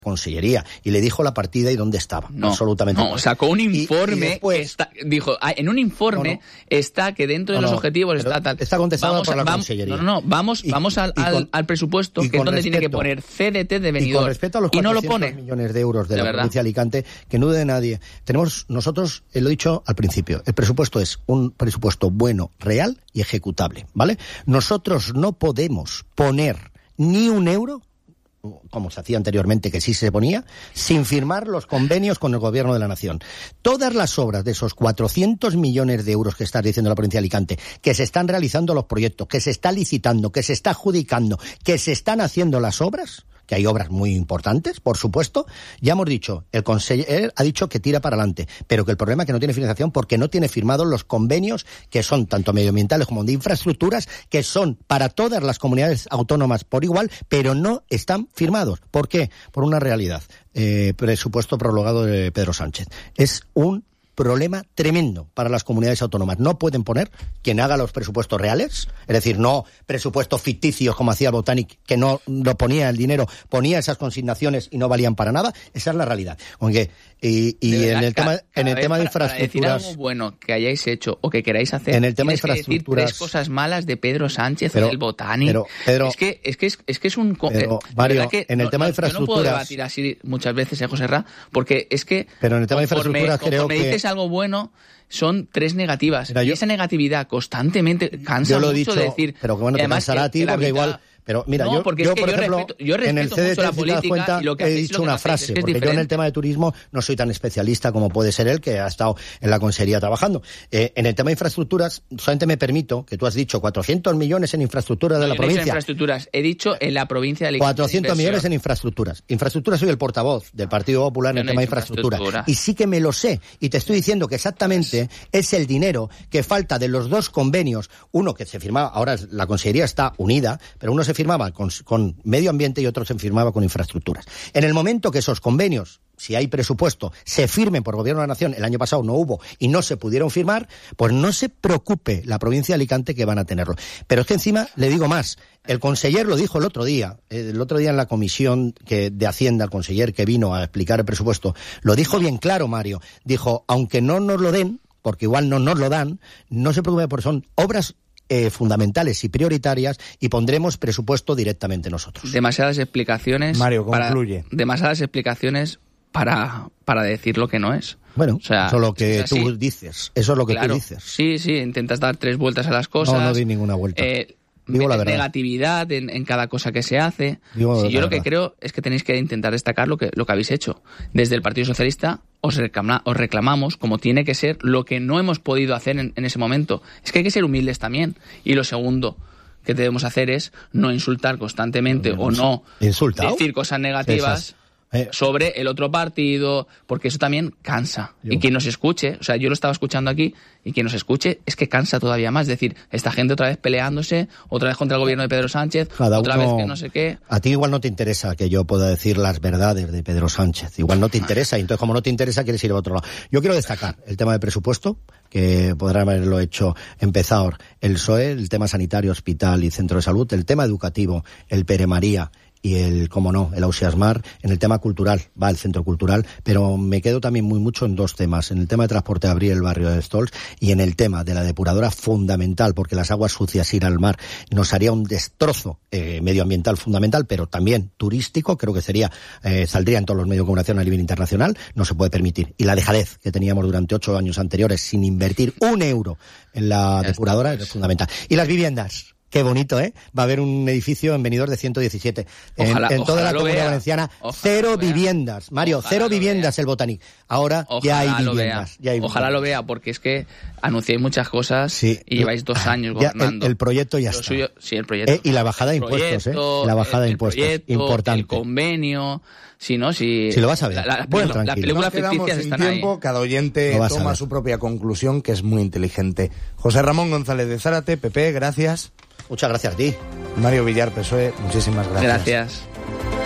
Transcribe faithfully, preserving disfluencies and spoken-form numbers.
Consellería y le dijo la partida y dónde estaba. No, absolutamente. No, sacó un informe. Y, y después, que está, dijo, en un informe no, no, está que dentro de no, los objetivos está tal. Está contestado vamos, por la vamos, Consellería. No, no, no, vamos, y, vamos al, con, al, al presupuesto, que es donde respeto, tiene que poner C D T de venidor. Y con respecto a los y no lo pone. millones de euros de, de la verdad. provincia de Alicante, que no dude nadie. Tenemos nosotros, lo he dicho al principio, el presupuesto es un presupuesto bueno, real y ejecutable, ¿vale? Nosotros no podemos poner ni un euro, como se hacía anteriormente, que sí se ponía, sin firmar los convenios con el Gobierno de la Nación. Todas las obras de esos cuatrocientos millones de euros que está diciendo la provincia de Alicante, que se están realizando los proyectos, que se está licitando, que se está adjudicando, que se están haciendo las obras, que hay obras muy importantes, por supuesto, ya hemos dicho, el conseller ha dicho que tira para adelante, pero que el problema es que no tiene financiación porque no tiene firmados los convenios que son tanto medioambientales como de infraestructuras, que son para todas las comunidades autónomas por igual, pero no están firmados. ¿Por qué? Por una realidad. Eh, presupuesto prorrogado de Pedro Sánchez. Es un problema tremendo para las comunidades autónomas. No pueden poner quien haga los presupuestos reales, es decir, no presupuestos ficticios como hacía Botanic, que no lo ponía el dinero, ponía esas consignaciones y no valían para nada. Esa es la realidad. Aunque, y, y verdad, en el tema, en el tema de infraestructuras, para decir algo bueno que hayáis hecho o que queráis hacer, en el tema de infraestructuras, que decir tres cosas malas de Pedro Sánchez pero, o del Botanic. Pero, Pedro, es que es que es, es que es un pero, Mario, que en el no, tema de no, infraestructuras, yo no puedo debatir así muchas veces, eh, José Ra, porque es que pero en el tema conforme, de infraestructuras creo me que dices algo bueno, son tres negativas. Mira, yo, y esa negatividad constantemente cansa yo lo he mucho dicho, de decir. pero que bueno, te cansará a ti porque igual. Pero mira, no, yo, porque yo es que por yo ejemplo, respeto, yo respeto en el C D T, mucho la si te das política cuenta, y lo que he hacéis, dicho lo que una hacéis, frase, es que es porque diferente. yo en el tema de turismo no soy tan especialista como puede ser él, que ha estado en la Consellería trabajando. Eh, en el tema de infraestructuras, solamente me permito, que tú has dicho cuatrocientos millones en infraestructuras de no, la yo provincia. No he dicho infraestructuras, he dicho en la provincia de Alicante. cuatrocientos millones en infraestructuras. Infraestructuras, soy el portavoz del Partido Popular en el tema de infraestructura. Y sí que me lo sé. Y te estoy diciendo que exactamente es el dinero que falta de los dos convenios, uno que se firmaba, ahora la Consellería está unida, pero uno se firmaba con, con medio ambiente y otro se firmaba con infraestructuras. En el momento que esos convenios, si hay presupuesto, se firmen por Gobierno de la Nación, el año pasado no hubo y no se pudieron firmar, pues no se preocupe la provincia de Alicante que van a tenerlo. Pero es que encima le digo más, el conseller lo dijo el otro día, el otro día en la comisión que, de Hacienda, el conseller que vino a explicar el presupuesto, lo dijo bien claro, Mario, dijo, aunque no nos lo den, porque igual no nos lo dan, no se preocupe porque son obras Eh, fundamentales y prioritarias y pondremos presupuesto directamente nosotros. Demasiadas explicaciones. Mario, concluye. Para, demasiadas explicaciones para, para decir lo que no es. Bueno, o sea, eso es lo que es tú dices. Eso es lo que claro, tú dices. Sí, sí, intentas dar tres vueltas a las cosas. No, no di ninguna vuelta. Eh, Digo la verdad. Negatividad en, en cada cosa que se hace. Digo sí, yo la lo que verdad. creo es que tenéis que intentar destacar lo que, lo que habéis hecho. Desde el Partido Socialista os, reclama, os reclamamos, como tiene que ser, lo que no hemos podido hacer en, en ese momento. Es que hay que ser humildes también. Y lo segundo que debemos hacer es no insultar constantemente o no ¿Insultado? decir cosas negativas. Esas. Eh, sobre el otro partido, porque eso también cansa. Yo. Y quien nos escuche, o sea, yo lo estaba escuchando aquí, y quien nos escuche es que cansa todavía más. Es decir, esta gente otra vez peleándose, otra vez contra el gobierno de Pedro Sánchez, Cada otra uno, vez que no sé qué. A ti igual no te interesa que yo pueda decir las verdades de Pedro Sánchez. Igual no te interesa, y entonces como no te interesa quieres ir a otro lado. Yo quiero destacar el tema del presupuesto, que podrán haberlo hecho empezado el P S O E, el tema sanitario, hospital y centro de salud, el tema educativo, el Pere María, y el, como no, el Ausiasmar. En el tema cultural va el centro cultural, pero me quedo también muy mucho en dos temas, en el tema de transporte de abrir el barrio de Stolz y en el tema de la depuradora fundamental, porque las aguas sucias ir al mar nos haría un destrozo eh, medioambiental fundamental, pero también turístico, creo que sería, eh, saldría en todos los medios de comunicación a nivel internacional, no se puede permitir. Y la dejadez que teníamos durante ocho años anteriores sin invertir un euro en la ya depuradora está, pues. Es fundamental. Y las viviendas. Qué bonito, ¿eh? Va a haber un edificio en Benidorm de ciento diecisiete. Ojalá, en, en toda la Comunidad vea. Valenciana, Ojalá cero viviendas. Mario, ojalá cero viviendas vea. el Botanic. Ahora ojalá ya hay lo viviendas. Vea. Ya hay ojalá viviendas. lo vea, porque es que anunciáis muchas cosas sí. y lleváis dos años ya gobernando. El, el proyecto ya lo está. Suyo, sí, el proyecto. Eh, y la bajada de impuestos, proyecto, ¿eh? La bajada el, de impuestos. El proyecto, importante. El convenio. Si no, si... Si lo vas a ver. La, la, bueno, la, la película ficticia sin están tiempo, ahí. Cada oyente toma su propia conclusión, que es muy inteligente. José Ramón González de Zárate, P P, gracias. Muchas gracias a ti. Mario Villar, P S O E, muchísimas gracias. Gracias.